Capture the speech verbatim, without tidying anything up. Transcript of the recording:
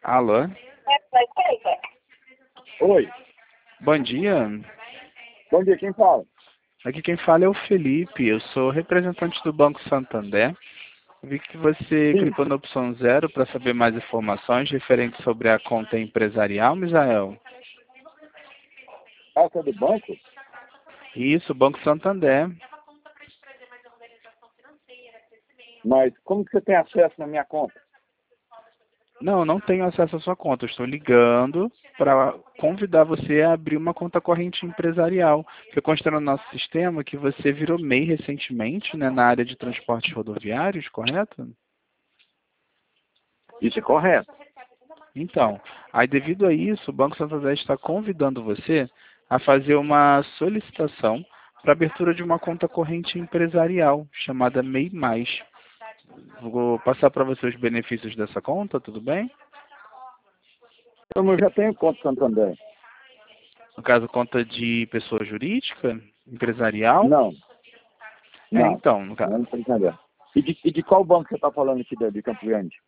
Alô? Oi, Bom dia. bom dia, quem fala? Aqui quem fala é o Felipe. Eu sou representante do Banco Santander. Vi que você Sim, clicou na opção zero para saber mais informações referentes sobre a conta empresarial, Misael. essa é do banco? Isso, Banco Santander. Mas como que você tem acesso na minha conta? Não, não tenho acesso à sua conta. Eu estou ligando para convidar você a abrir uma conta corrente empresarial. Porque consta no nosso sistema que você virou M E I recentemente, né, na área de transportes rodoviários, correto? Isso é correto. Então, aí devido a isso, o Banco Santander está convidando você a fazer uma solicitação para abertura de uma conta corrente empresarial, chamada M E I Mais. Vou passar para você os benefícios dessa conta, tudo bem? Então, eu já tenho conta Santander. No caso, conta de pessoa jurídica, empresarial. Não, É, não, então, no não caso, é Santander. E de, e de qual banco você está falando aqui de, de Campo Grande?